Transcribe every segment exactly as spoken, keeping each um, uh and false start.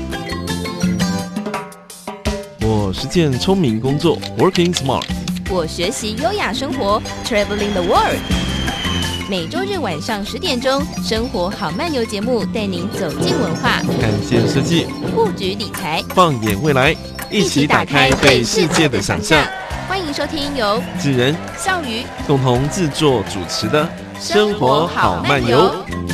我实践聪明工作 Working Smart， 我学习优雅生活 Traveling the World。每周日晚上十点钟，生活好漫游节目带您走进文化， 看见设计， 布局理财， 放眼未来，一起打开对世界的想象。 欢迎收听由智仁、 笑鱼共同制作主持的生活好漫游。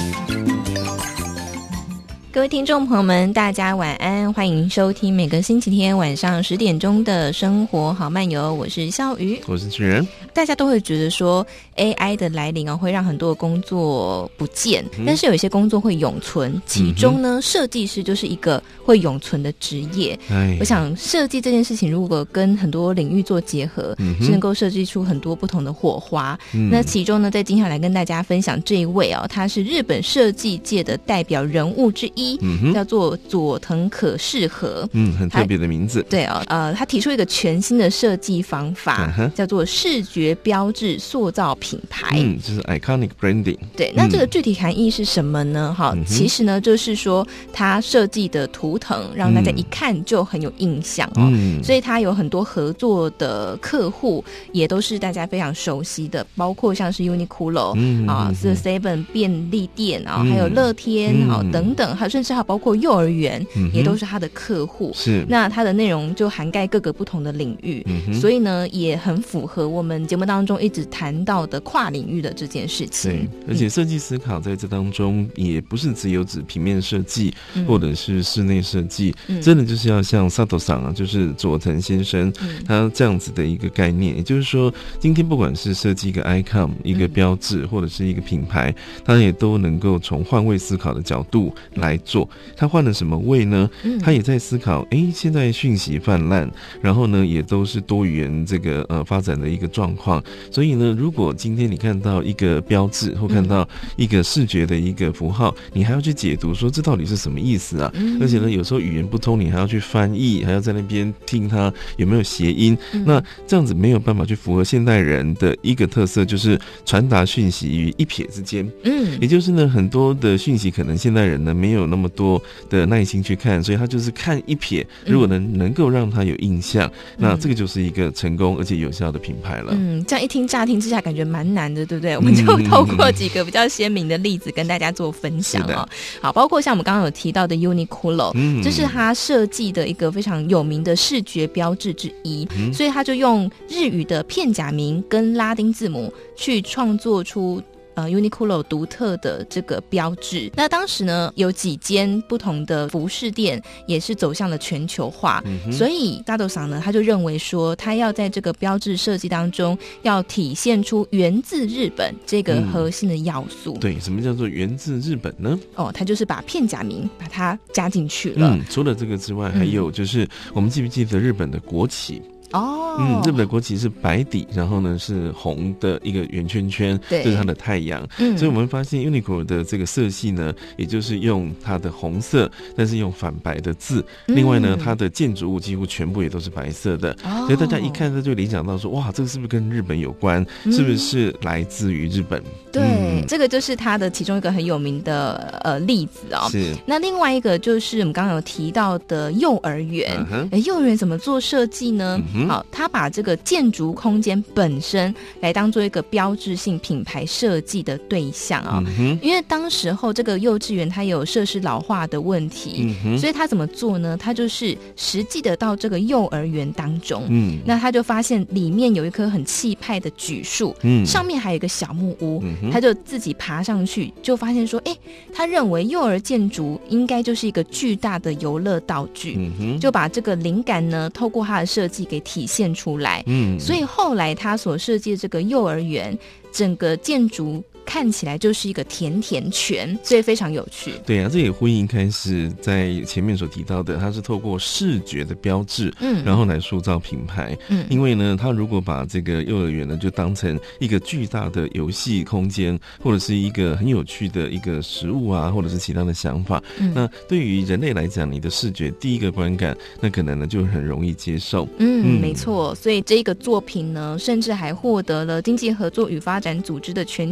各位听众朋友们，大家晚安，欢迎收听每个星期天晚上十点钟的生活好漫游，我是笑鱼， 我是智仁。 大家都会觉得说 A I 的来临、哦、会让很多的工作不见、嗯、但是有一些工作会永存，其中呢、嗯、设计师就是一个会永存的职业。我想设计这件事情如果跟很多领域做结合、嗯、是能够设计出很多不同的火花、嗯、那其中呢在今天来跟大家分享这一位哦，他是日本设计界的代表人物之一、嗯、叫做佐藤可士和。 嗯，很特别的名字。 对哦，呃，他提出一个全新的设计方法、uh-huh. 叫做视觉标志塑造品牌， 嗯，就是 iconic branding。 对，那这个具体含义是什么呢？哈、嗯，其实呢就是说他设计的图腾让大家一看就很有印象哦、嗯、所以他有很多合作的客户也都是大家非常熟悉的，包括像是 Uniqlo、嗯、啊，是 Seven 便利店啊、嗯，还有乐天啊、嗯、等等，还甚至还包括幼儿园、嗯、也都是他的客户。是，那他的内容就涵盖各个不同的领域、嗯、所以呢也很符合我们节目当中一直谈到的跨领域的这件事情。 对，而且设计思考在这当中也不是只有指平面设计、嗯、或者是室内设计、嗯、真的就是要像萨多桑啊，就是佐藤先生、嗯、他这样子的一个概念，也就是说今天不管是设计一个 icon 一个标志、嗯、或者是一个品牌，他也都能够从换位思考的角度来做。他换了什么位呢？嗯、他也在思考诶现在讯息泛滥，然后呢也都是多语言这个呃发展的一个状况，所以呢如果今天你看到一个标志或看到一个视觉的一个符号、嗯、你还要去解读说这到底是什么意思啊、嗯、而且呢有时候语言不通，你还要去翻译，还要在那边听它有没有谐音、嗯、那这样子没有办法去符合现代人的一个特色，就是传达讯息于一瞥之间。嗯，也就是呢很多的讯息可能现代人呢没有那么多的耐心去看，所以他就是看一瞥，如果能能够让他有印象、嗯、那这个就是一个成功而且有效的品牌了。嗯， 这样一听乍听之下感觉蛮难的，对不对？我们就透过几个比较鲜明的例子跟大家做分享哦。好，包括像我们刚刚有提到的 Uniqlo、嗯、这是他设计的一个非常有名的视觉标志之一、嗯、所以他就用日语的片假名跟拉丁字母去创作出呃 Uniqlo 独特的这个标志。那当时呢有几间不同的服饰店也是走向了全球化、嗯、所以大豆桑呢他就认为说他要在这个标志设计当中要体现出源自日本这个核心的要素、嗯、 对，什么叫做源自日本呢？ 哦，他就是把片假名把它加进去了、 嗯、除了这个之外还有就是我们记不记得日本的国旗？哦，嗯，日本的国旗是白底，然后呢是红的一个圆圈圈，这是它的太阳。嗯，所以我们发现 Uniqlo 的这个色系呢，也就是用它的红色，但是用反白的字。嗯、另外呢，它的建筑物几乎全部也都是白色的，哦、所以大家一看它就联想到说，哇，这个是不是跟日本有关？嗯、是不是来自于日本？ 对、嗯，这个就是它的其中一个很有名的呃例子哦。是。那另外一个就是我们刚刚有提到的幼儿园，哎、uh-huh ，幼儿园怎么做设计呢？嗯好，他把这个建筑空间本身来当做一个标志性品牌设计的对象啊、哦嗯，因为当时候这个幼稚园它有设施老化的问题、嗯，所以他怎么做呢？他就是实际的到这个幼儿园当中，嗯，那他就发现里面有一棵很气派的榉树，嗯，上面还有一个小木屋，嗯、他就自己爬上去，就发现说，哎，他认为幼儿建筑应该就是一个巨大的游乐道具，嗯、就把这个灵感呢透过他的设计给体现出来，嗯，所以后来他所设计的这个幼儿园整个建筑看起来就是一个甜甜圈，所以非常有趣。 对啊，这也呼应一开始在前面所提到的，它是透过视觉的标志，嗯，然后来塑造品牌。嗯，因为呢，他如果把这个幼儿园呢就当成一个巨大的游戏空间，或者是一个很有趣的一个食物啊，或者是其他的想法，嗯，那对于人类来讲，你的视觉第一个观感，那可能呢就很容易接受。 嗯，嗯没错。所以这个作品呢，甚至还获得了经济合作与发展组织的全球教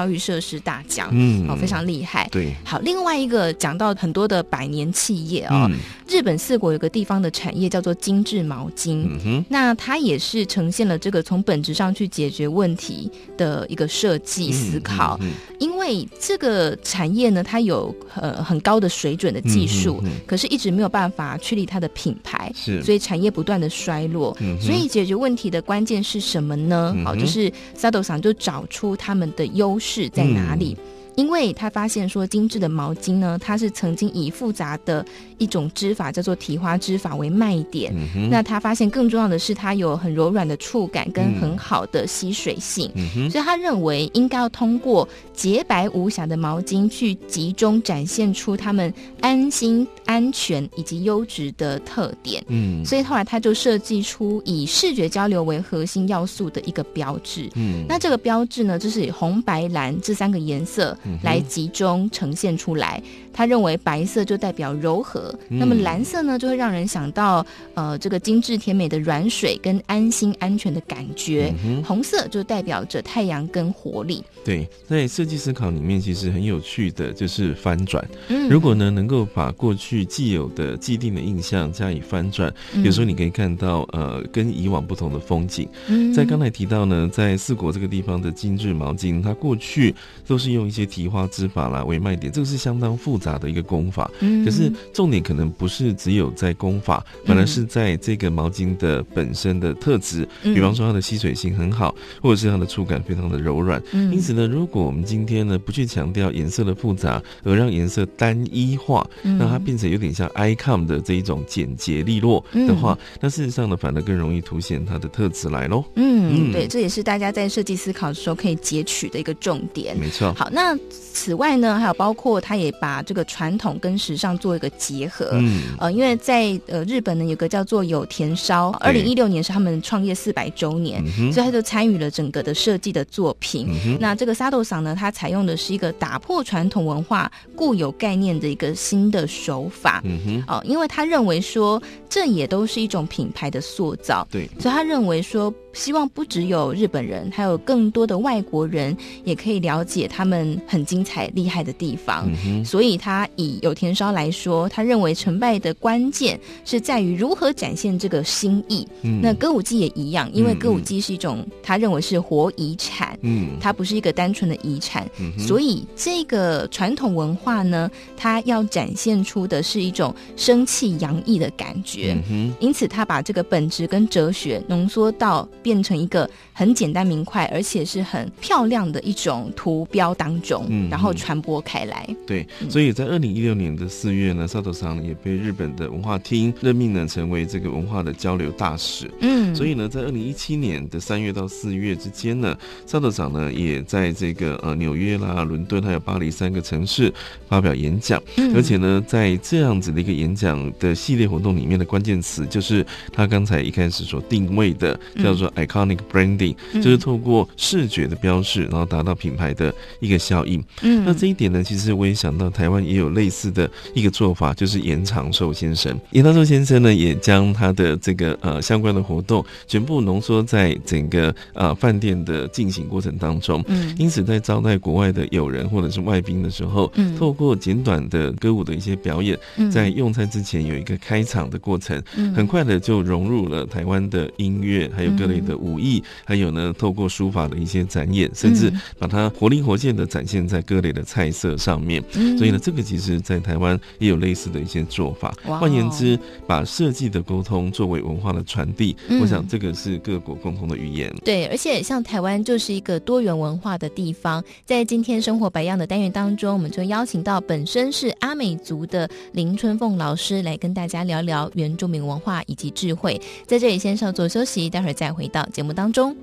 教育设施大奖， 嗯， 哦，非常厉害。 对， 好，另外一个讲到很多的百年企业哦，嗯、日本四国有个地方的产业叫做精致毛巾，嗯哼，那它也是呈现了这个从本质上去解决问题的一个设计思考，嗯嗯嗯、因为这个产业呢，它有呃很高的水准的技术，嗯嗯嗯、可是一直没有办法确立它的品牌，是，所以产业不断的衰落，嗯、所以解决问题的关键是什么呢？好、嗯，就是萨斗桑就找出他们的优势在哪里。嗯，因为他发现说精致的毛巾呢，它是曾经以复杂的一种织法叫做提花织法为卖点，嗯、那他发现更重要的是它有很柔软的触感跟很好的吸水性，嗯、所以他认为应该要通过洁白无瑕的毛巾去集中展现出他们安心安全以及优质的特点，嗯，所以后来他就设计出以视觉交流为核心要素的一个标志，嗯，那这个标志呢，就是以红白蓝这三个颜色来集中呈现出来。他认为白色就代表柔和，嗯、那么蓝色呢就会让人想到呃这个精致甜美的软水跟安心安全的感觉，嗯、红色就代表着太阳跟活力。 对，在设计思考里面其实很有趣的就是翻转，嗯、如果呢能够把过去既有的既定的印象加以翻转，嗯、有时候你可以看到呃跟以往不同的风景，嗯、在刚才提到呢，在四国这个地方的精致毛巾，它过去都是用一些提花织法啦为卖点，这个是相当复杂的一个工法，嗯、可是重点可能不是只有在工法，反而是在这个毛巾的本身的特质，嗯、比方说它的吸水性很好，或者是它的触感非常的柔软，嗯、因此呢，如果我们今天呢不去强调颜色的复杂，而让颜色单一化，嗯、让它变成有点像 icon 的这一种简洁利落的话，嗯、那事实上呢，反而更容易凸显它的特质来咯。 嗯，嗯对，这也是大家在设计思考的时候可以截取的一个重点。 没错。 好，那此外呢，还有包括他也把这个传统跟时尚做一个结合。嗯，呃，因为在呃日本呢有个叫做有田烧，二零一六年是他们创业四百周年，嗯、所以他就参与了整个的设计的作品。嗯、那这个萨斗桑呢，他采用的是一个打破传统文化固有概念的一个新的手法。嗯哼，哦、呃，因为他认为说这也都是一种品牌的塑造。对，所以他认为说，希望不只有日本人，还有更多的外国人也可以了解他们很精彩厉害的地方。嗯、所以他以有田烧来说，他认为成败的关键是在于如何展现这个新意。嗯、那歌舞伎也一样，因为歌舞伎是一种他认为是活遗产，嗯，它不是一个单纯的遗产，嗯、所以这个传统文化呢，它要展现出的是一种生气洋溢的感觉。嗯、因此他把这个本质跟哲学浓缩到变成一个很简单明快而且是很漂亮的一种图标当中，嗯、然后传播开来。 对，所以在二零一六年的四月呢，萨斗桑也被日本的文化厅任命呢成为这个文化的交流大使。嗯，所以呢，在二零一七年的三月到四月之间呢，萨斗桑呢也在这个呃纽约啦、伦敦还有巴黎三个城市发表演讲，嗯、而且呢，在这样子的一个演讲的系列活动里面的关键词就是他刚才一开始所定位的，叫做 iconic branding，嗯、就是透过视觉的标示，然后达到品牌的一个效应。嗯，那这一点呢，其实我也想到台湾也有类似的一个做法，就是严长寿先生。严长寿先生呢，也将他的这个呃相关的活动全部浓缩在整个呃饭店的进行过程当中。嗯，因此在招待国外的友人或者是外宾的时候，嗯，透过简短的歌舞的一些表演，嗯、在用餐之前有一个开场的过程，嗯、很快的就融入了台湾的音乐，还有各类的武艺，还有呢透过书法的一些展演，甚至把它活灵活现的展现在各类的菜色上面。嗯、所以呢，这个其实在台湾也有类似的一些做法。换言之，把设计的沟通作为文化的传递，嗯、我想这个是各国共同的语言。 对，而且像台湾就是一个多元文化的地方，在今天生活百样的单元当中，我们就邀请到本身是阿美族的林春凤老师来跟大家聊聊原住民文化以及智慧。在这里先稍作休息，待会儿再回到节目当中。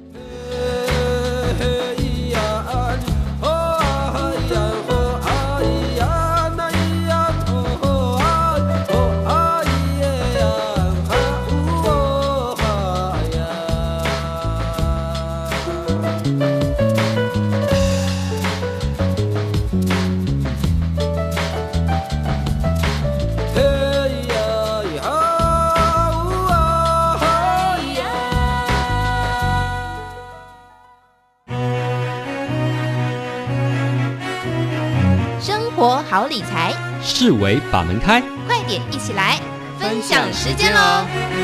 理财， 视为把门开， 快点一起来分享时间喽！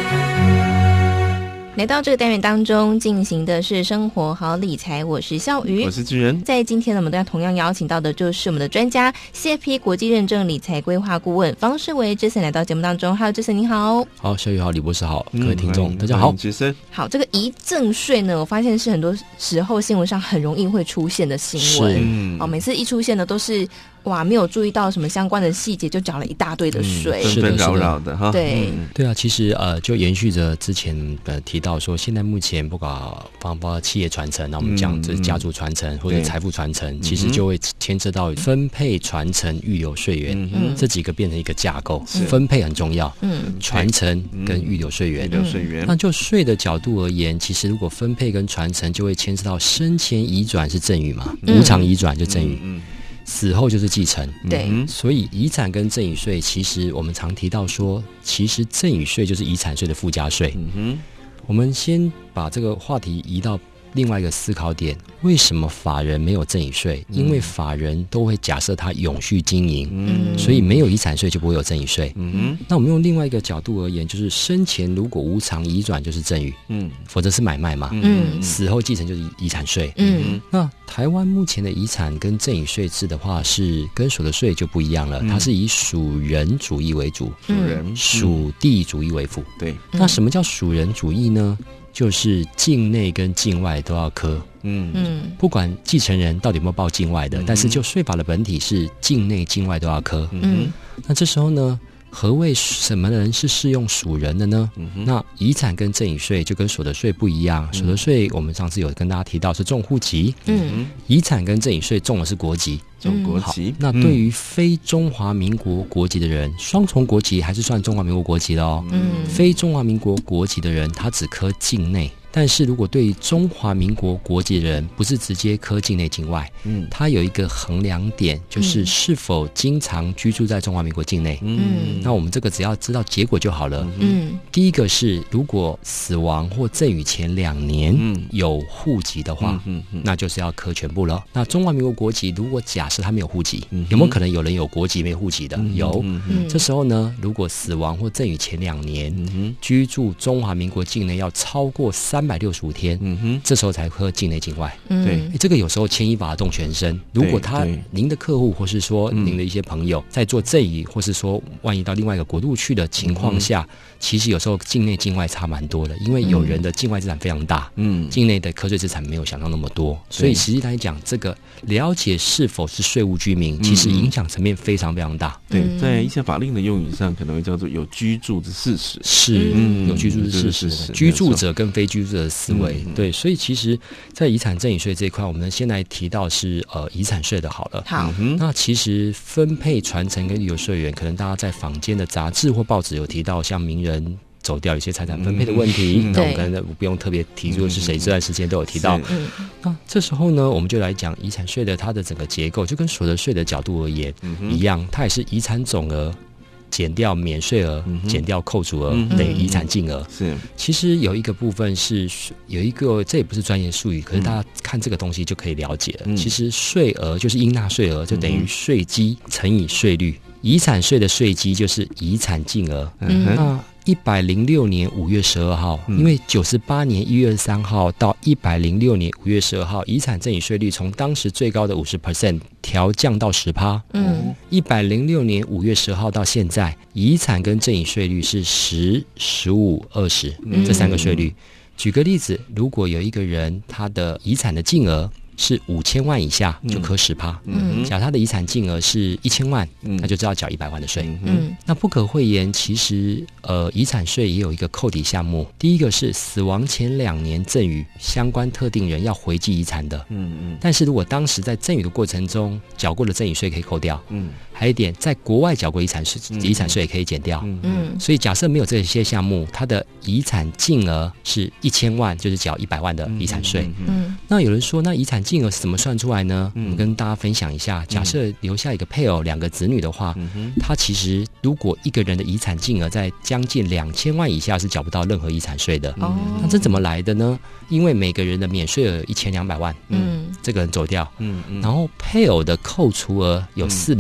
来到这个单元当中进行的是生活好理财，我是笑瑜， 我是巨人。在今天呢，我们同样邀请到的就是我们的专家 C F P 国际认证理财规划顾问方世维 Jason 来到节目当中。Hello Jason， 你好。 好，笑瑜好，李博士好，各位听众、嗯、大家好。 Jason， 好，这个遗赠税呢，我发现是很多时候新闻上很容易会出现的新闻、嗯、哦，每次一出现的都是哇，没有注意到什么相关的细节，就缴了一大堆的税， 纷纷扰扰的哈。 对、 嗯、对啊，其实呃，就延续着之前呃提到说，现在目前不管包括企业传承，那我们讲就是家族传承、嗯、或者财富传承，其实就会牵涉到分配、传承、预留税源、嗯、这几个变成一个架构。分配很重要，嗯，传承跟预留税源，预留税源。那就税的角度而言，其实如果分配跟传承，就会牵涉到生前移转是赠与嘛，嗯、无偿移转就赠与。嗯嗯死后就是继承， 对、 嗯，所以遗产跟赠与税，其实我们常提到说，其实赠与税就是遗产税的附加税。嗯哼，我们先把这个话题移到另外一个思考点，为什么法人没有赠与税？因为法人都会假设他永续经营，嗯，所以没有遗产税就不会有赠与税。嗯哼，那我们用另外一个角度而言，就是生前如果无偿移转就是赠与，嗯，否则是买卖嘛，嗯，死后继承就是遗产税，嗯，那台湾目前的遗产跟赠与税制的话，是跟所得税就不一样了，嗯、它是以属人主义为主，属人属地主义为辅。对，那什么叫属人主义呢？就是境内跟境外都要科，嗯嗯，不管继承人到底有没有报境外的，嗯、但是就税法的本体是境内境外都要科，嗯，那这时候呢，何谓什么人是适用属人的呢？嗯、那遗产跟赠与税就跟所得税不一样，嗯、所得税我们上次有跟大家提到是重户籍，嗯，遗产跟赠与税重的是国籍。 重国籍、 嗯、那对于非中华民国国籍的人，双重国籍还是算中华民国国籍的哦。嗯，非中华民国国籍的人，他只科境内。但是如果对于中华民国国籍的人，不是直接科境内境外，嗯，他有一个衡量点，就是是否经常居住在中华民国境内。嗯，那我们这个只要知道结果就好了。嗯，第一个是如果死亡或赠与前两年有户籍的话，嗯嗯、那就是要科全部了。那中华民国国籍如果假设他没有户籍，嗯、有没有可能有人有国籍没有户籍的？嗯、有。嗯、这时候呢，如果死亡或赠与前两年、嗯、居住中华民国境内要超过三百六十五天，嗯哼，这时候才科境内境外。嗯、对，这个有时候牵一发动全身。如果他您的客户或是说您的一些朋友在做赠与，或是说万一到另外一个国度去的情况下，嗯、其实有时候境内境外差蛮多的，因为有人的境外资产非常大，嗯，境内的课税资产没有想到那么多，所以实际来讲，这个了解是否是税务居民，其实影响层面非常非常大。 对，在一些法令的用语上，可能会叫做有居住的事实， 是、嗯、有居住的事实，嗯、居住者跟非居住者的思维。嗯、对，所以其实，在遗产赠与税这一块，我们先来提到是呃遗产税的好了。好，嗯、那其实分配、传承跟预留税源，可能大家在坊间的杂志或报纸有提到，像名人走掉一些财产分配的问题，嗯、那我们可能不用特别提出是谁，这段时间都有提到。嗯、那这时候呢，我们就来讲遗产税的它的整个结构，就跟所得税的角度而言、嗯、一样，它也是遗产总额减掉免税额、嗯、减掉扣除额、嗯、等于遗产净额。是，其实有一个部分是有一个，这也不是专业术语，可是大家看这个东西就可以了解了。嗯、其实税额就是应纳税额，就等于税基乘以税率。遗产税的税基就是遗产净额。嗯、那一百零六年五月十二号，嗯、因为九十八年一月二十三号到一百零六年五月十二号，遗产赠与税率从当时最高的五十 percent 调降到十趴。嗯，一百零六年五月十二号到现在，遗产跟赠与税率是十、十五、二十这三个税率。举个例子，如果有一个人他的遗产的净额是五千万以下，就科十趴。嗯，假如他的遗产净额是一千万，嗯、那就知道缴一百万的税。嗯，那不可讳言，其实呃，遗产税也有一个扣抵项目。第一个是死亡前两年赠与相关特定人要回继遗产的。嗯嗯。但是如果当时在赠与的过程中缴过的赠与税可以扣掉。嗯。还有一点，在国外缴过遗产税，遗产税也可以减掉。嗯。所以假设没有这些项目，他的遗产净额是一千万，就是缴一百万的遗产税。嗯。那有人说，那遗产净额是怎么算出来呢？嗯、我们跟大家分享一下。假设留下一个配偶、两个子女的话，嗯、他其实如果一个人的遗产净额在将近两千万以下，是缴不到任何遗产税的。哦，那这怎么来的呢？因为每个人的免税额一千两百万，嗯，这个人走掉，嗯嗯，然后配偶的扣除额有四百九十三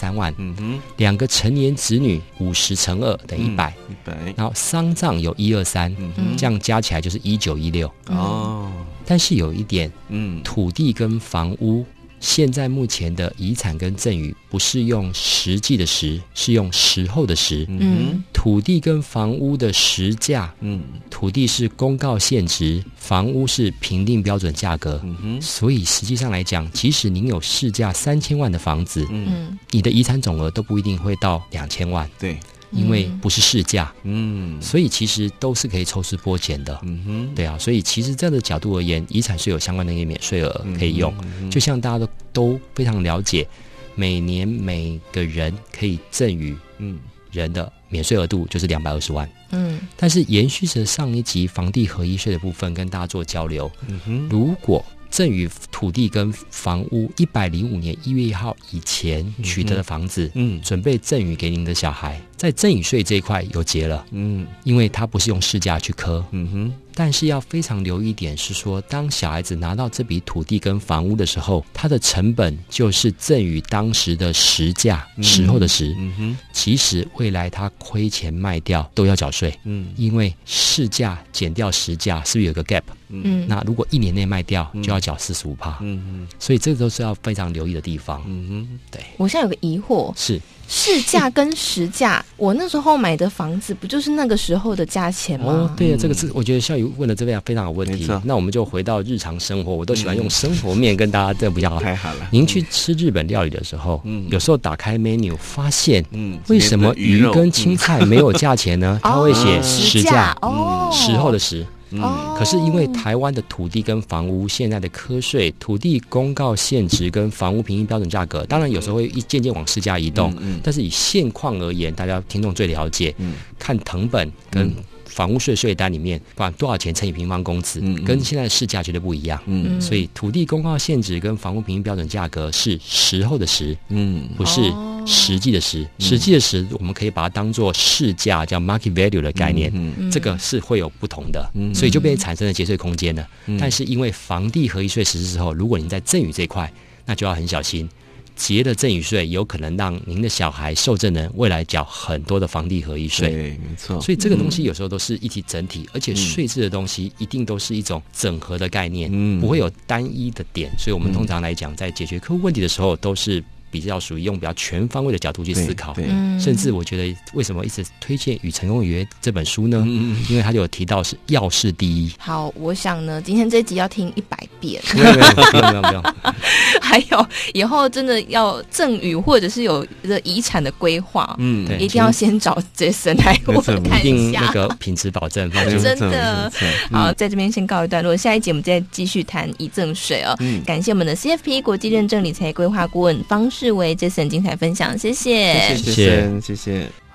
三万，嗯哼，两个成年子女五十乘二等于一百，一百，然后丧葬有一二三，嗯，这样加起来就是一九一六哦。但是有一点，嗯，土地跟房屋。现在目前的遗产跟赠与不是用实际的实，是用时候的时。嗯，土地跟房屋的实价，嗯，土地是公告现值，房屋是评定标准价格。嗯哼，所以实际上来讲，即使您有市价三千万的房子，嗯，你的遗产总额都不一定会到两千万。对。因为不是市价，嗯，所以其实都是可以抽丝剥茧的，嗯哼，对啊，所以其实这样的角度而言，遗产税有相关的一个免税额可以用，嗯、就像大家都都非常了解，每年每个人可以赠与嗯人的免税额度就是两百二十万，嗯，但是延续着上一集房地合一税的部分跟大家做交流，嗯哼，如果赠与土地跟房屋一百零五年一月一号以前取得的房子，嗯，准备赠与给您的小孩，在赠与税这一块有结了，嗯，因为它不是用市价去科，嗯哼，但是要非常留意一点是说，当小孩子拿到这笔土地跟房屋的时候，它的成本就是赠与当时的实价，嗯、时候的时，嗯哼，其实未来他亏钱卖掉都要缴税，嗯，因为市价减掉实价是不是有个 gap？嗯，那如果一年内卖掉，就要缴四十五趴。嗯嗯，所以这都是要非常留意的地方。嗯哼，对。 我现在有个疑惑， 是市价跟实价，我那时候买的房子不就是那个时候的价钱吗？ 哦，对啊，这个是我觉得孝瑜问的这个非常有问题。那我们就回到日常生活，我都喜欢用生活面跟大家这比较好。 太好了。 您去吃日本料理的时候，嗯，有时候打开 menu 发现，嗯，为什么鱼跟青菜没有价钱呢？它会写实价，哦，时候的时。嗯，可是因为台湾的土地跟房屋现在的科税，土地公告现值跟房屋评定标准价格，当然有时候会一渐渐往市价移动，嗯嗯、但是以现况而言，大家听众最了解，嗯、看誊本跟房屋税税单里面，不管多少钱乘以平方公尺，嗯、跟现在的市价绝对不一样。嗯，所以土地公告现值跟房屋评定标准价格是时候的时，嗯，不是实际的实。实际的实，我们可以把它当作市价，叫 market value 的概念，嗯、这个是会有不同的，嗯、所以就被产生了节税空间了。嗯、但是因为房地合一税实施之后，如果您在赠与这一块，那就要很小心。结的赠与税有可能让您的小孩受赠人未来缴很多的房地合一税， 对，没错。 所以这个东西有时候都是一体整体，嗯、而且税制的东西一定都是一种整合的概念，嗯、不会有单一的点。所以我们通常来讲，在解决客户问题的时候，都是比较属于用比较全方位的角度去思考。甚至我觉得为什么一直推荐《与成功有约》这本书呢？嗯、因为它就有提到是要事第一。 好，我想呢，今天这集要听一百遍。 没有没有不用不用。 还有以后真的要赠与或者是有的遗产的规划，嗯，一定要先找 Jason 来我们看一下， 那个品质保证， 真的。好，在这边先告一段落，下一集我们再继续谈遗赠税哦。嗯、感谢我们的 C F P 国际认证理财规划顾问方世维 Jason 精彩分享，谢谢， 谢谢，谢谢。